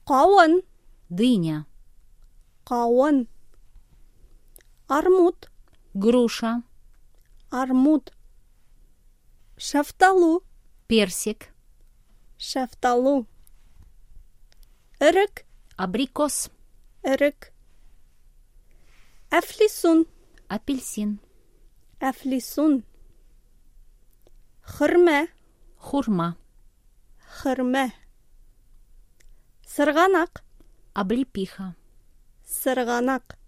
Кавын. Дыня. Кавын. Армуд. Груша. Армуд. Шафталу. Персик. Шафталу. Эрек. Абрикос. Эрек. Әфлисун. Апельсин. Әфлисун. Хырмә. Хурма. Хырмә. Сырғанақ. Облепиха. Сырғанақ.